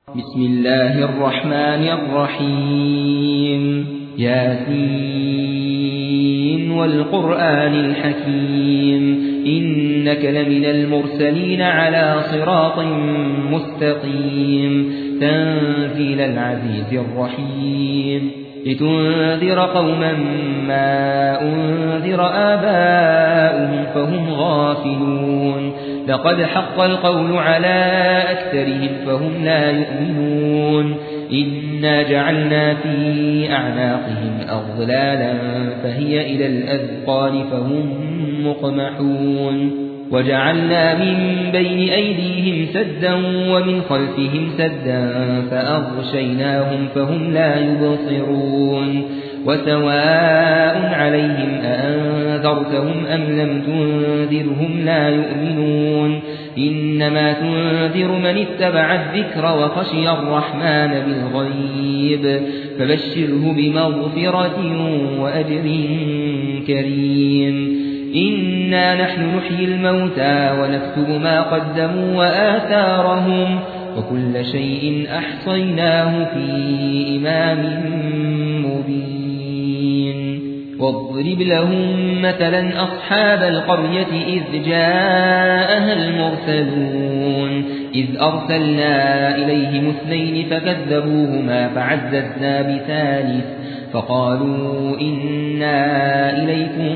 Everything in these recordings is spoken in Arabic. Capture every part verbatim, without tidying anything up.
بسم الله الرحمن الرحيم ياسين والقرآن الحكيم إنك لمن المرسلين على صراط مستقيم تنزيل العزيز الرحيم لتنذر قوما ما أنذر آباؤهم فهم غافلون لقد حق القول على أكثرهم فهم لا يؤمنون إنا جعلنا في أعناقهم أغلالا فهي إلى الأذقان فهم مقمحون وجعلنا من بين أيديهم سدا ومن خلفهم سدا فأغشيناهم فهم لا يبصرون وسواء عليهم أأنذرتهم أم لم تنذرهم لا يؤمنون إنما تنذر من اتبع الذكر وخشي الرحمن بالغيب فبشره بمغفرة وأجر كريم إنا نحن نحيي الموتى ونكتب ما قدموا وآثارهم وكل شيء أحصيناه في إمام مبين واضرب لهم مثلا أصحاب القرية إذ جاءها المرسلون إذ أرسلنا إليهم اثنين فكذبوهما فعززنا بثالث فقالوا إنا إليكم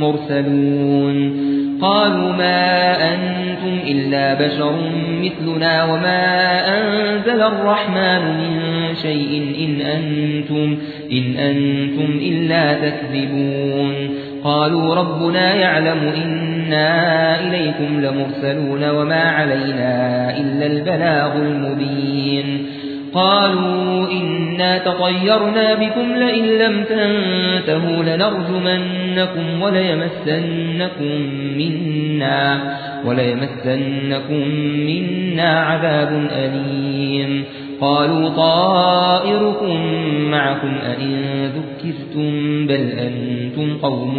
مرسلون قالوا ما أنتم إلا بشر مثلنا وما أنزل الرحمن من شيء إن أنتم, إن أنتم إلا تكذبون قالوا ربنا يعلم إنا إليكم لمرسلون وما علينا إلا البلاغ المبين قالوا إنا تطيرنا بكم لئن لم تنتهوا لنرجمنكم وليمسنكم منا, وليمسنكم منا عذاب أليم قالوا طائركم معكم أئن ذكرتم بل أنتم قوم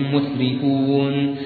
مسرفون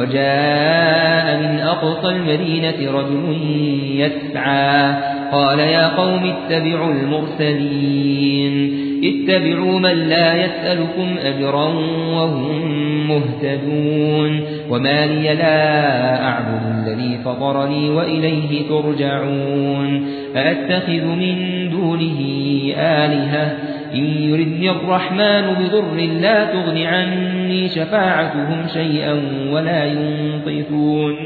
وجاء من أقصى المدينة رجل يسعى قال يا قوم اتبعوا المرسلين اتبعوا من لا يسألكم أجرا وهم مهتدون وما لي لا أعبد الذي فطرني وإليه ترجعون أأتخذ من دونه آلهة إن يردني الرحمن بضر لا تغن عني شفاعتهم شيئا ولا ينقذون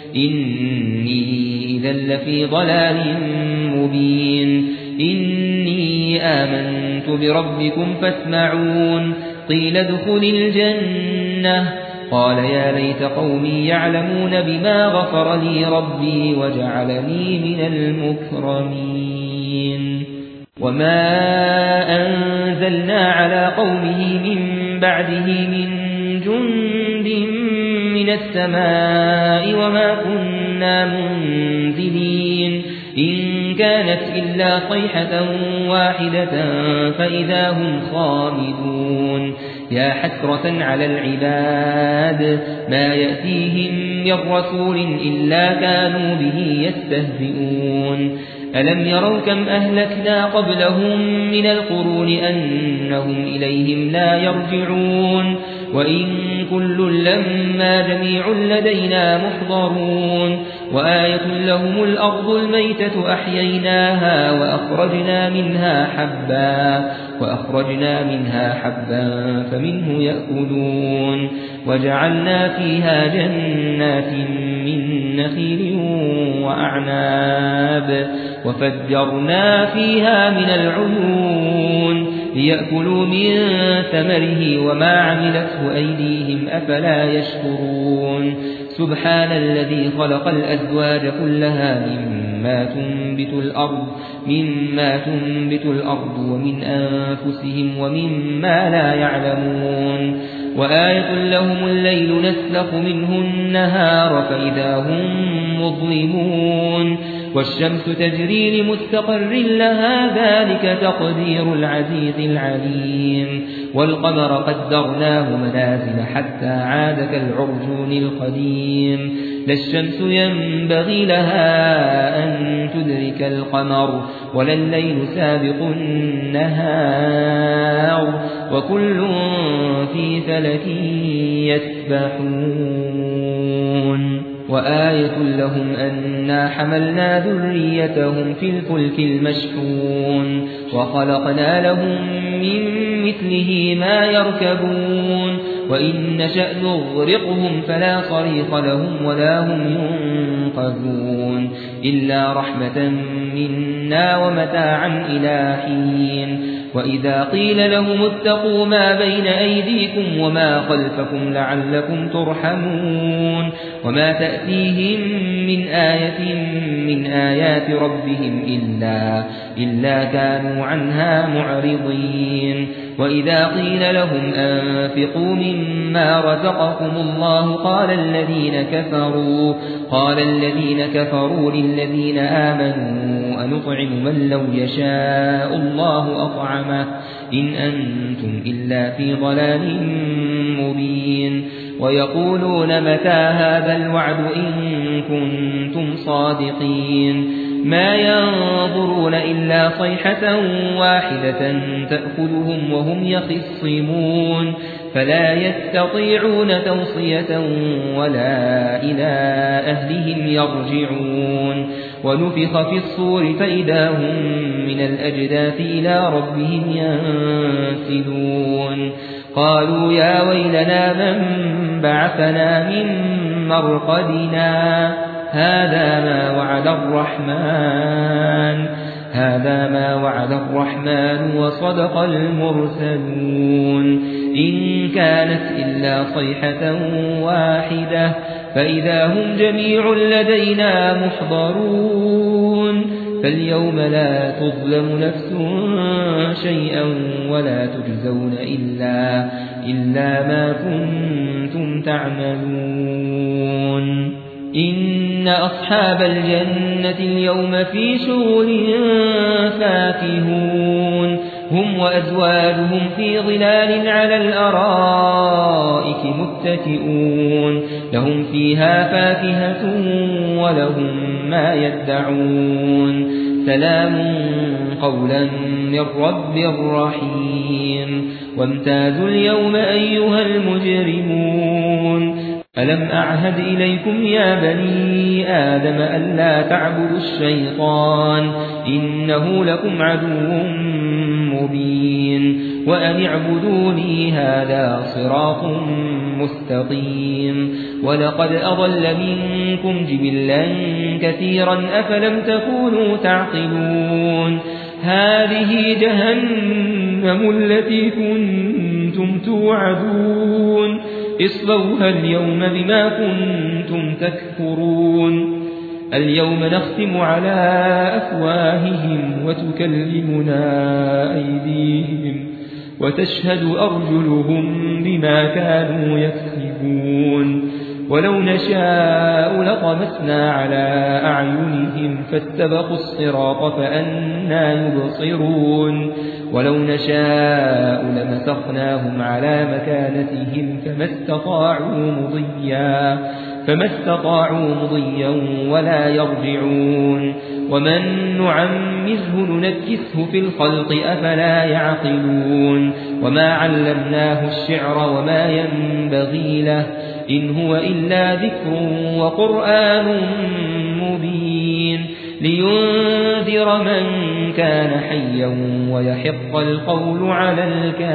إني إذا لفي ضلال مبين إني آمنت بربكم فاسمعون قيل ادخل الجنة قال يا ليت قومي يعلمون بما غفر لي ربي وجعلني من المكرمين وما أنزلنا على قومه من بعده من جند من السماء وما كنا منزلين إن كانت إلا صيحة واحدة فإذا هم خامدون يا حسرة على العباد ما يأتيهم من رسول إلا كانوا به يستهزئون ألم يروا كم أهلكنا قبلهم من القرون أنهم إليهم لا يرجعون وإن كل لما جميع لدينا محضرون وآية لهم الأرض الميتة أحييناها وأخرجنا منها حبا وأخرجنا منها حبا فمنه يأكلون وجعلنا فيها جنات من نخيل وأعناب وفجرنا فيها من العيون ليأكلوا من ثمره وما عملته أيديهم أفلا يشكرون سبحان الذي خلق الأزواج كلها مما تنبت الأرض مما تنبت الأرض ومن أنفسهم ومما لا يعلمون وآية لهم الليل نسلخ منه النهار فإذا هم مظلمون والشمس تجري لمستقر لها ذلك تقدير العزيز العليم والقمر قدرناه منازل حتى عاد كالعرجون القديم لا الشمس ينبغي لها أن تدرك القمر ولا الليل سابق النهار وكل في فلك يسبحون وآية لهم أنا حملنا ذريتهم في الفلك المشحون وخلقنا لهم من مثله ما يركبون وإن نشأ نغرقهم فلا صريخ لهم ولا هم ينقذون إلا رحمة منا ومتاعا إلى حين وإذا قيل لهم اتقوا ما بين أيديكم وما خلفكم لعلكم ترحمون وما تأتيهم من آية من آيات ربهم إلا, إلا كانوا عنها معرضين وإذا قيل لهم أنفقوا مما رزقكم الله قال الذين كفروا قال الذين كفروا للذين آمنوا أنطعم من لو يشاء الله أطعمه إن أنتم إلا في ضلال مبين ويقولون متى هذا الوعد إن كنتم صادقين ما ينظرون إلا صيحة واحدة تأخذهم وهم يخصمون فلا يستطيعون توصية ولا إلى أهلهم يرجعون ونفخ في الصور فإذا هم من الأجداث إلى ربهم ينسلون قالوا يا ويلنا من بعثنا من مرقدنا هذا ما وعد الرحمن هذا ما وعد الرحمن وصدق المرسلون إن كانت إلا صيحة واحدة فإذا هم جميع لدينا محضرون فاليوم لا تظلم نفس شيئا ولا تجزون إلا, إلا ما كنتم تعملون إن أصحاب الجنة اليوم في شغل فاكهون هم وأزواجهم في ظلال على الأرائك متكئون لهم فيها فاكهة ولهم ما يدعون سلام قولا من رب رحيم وامتازوا اليوم أيها المجرمون ألم أعهد إليكم يا بني آدم ألا تعبدوا الشيطان إنه لكم عدو مبين وأن اعبدوني هذا صراط مستقيم ولقد أضل منكم جبلا كثيرا أفلم تكونوا تعقلون هذه جهنم التي كنتم توعدون اصلوها اليوم بما كنتم تكفرون اليوم نختم على أفواههم وتكلمنا أيديهم وتشهد أرجلهم بما كانوا يكسبون ولو نشاء لطمسنا على أعينهم فاستبقوا الصراط فأنى يبصرون ولو نشاء لمسخناهم على مكانتهم فما استطاعوا مضيا فما استطاعوا مضيا ولا يرجعون ومن نعمره ننكسه في الخلق أفلا يعقلون وما علمناه الشعر وما ينبغي له إن هو إلا ذكر وقرآن مبين لينذر من كان حيا ويحق القول على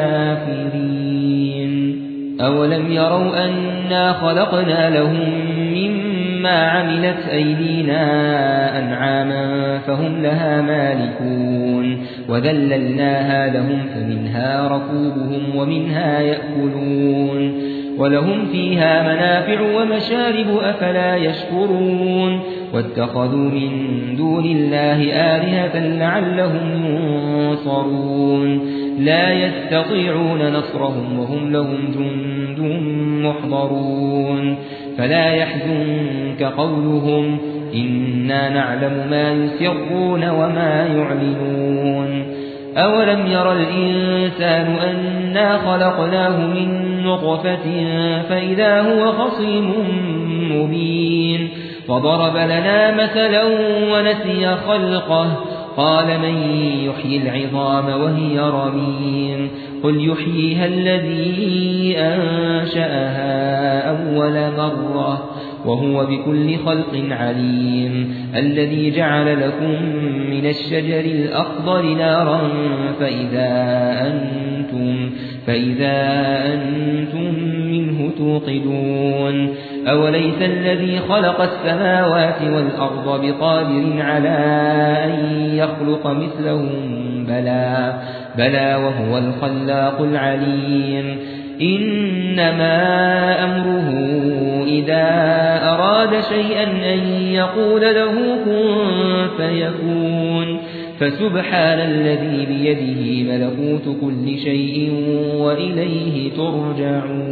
الكافرين أولم يروا أنا خلقنا لهم مما عملت أيدينا أنعاما فهم لها مالكون وذللناها لهم فمنها ركوبهم ومنها يأكلون ولهم فيها منافع ومشارب أفلا يشكرون واتخذوا من دون الله آلهة لعلهم ينصرون لا يستطيعون نصرهم وهم لهم جند محضرون فلا يحزنك قولهم إنا نعلم ما يسرون وما يعلنون أولم ير الإنسان أنا خلقناه من نطفة فإذا هو خصيم مبين فضرب لنا مثلا ونسي خلقه قال من يحيي العظام وهي رميم قل يحييها الذي أنشأها أول مرة وهو بكل خلق عليم الذي جعل لكم من الشجر الأخضر نارا فإذا أنتم, فإذا أنتم منه توقدون أوليس الذي خلق السماوات والأرض بقادر على أن يخلق مثلهم بلى بلى وهو الخلاق العليم إنما أمره إذا أراد شيئا أن يقول له كن فيكون فسبحان الذي بيده ملكوت كل شيء وإليه ترجعون.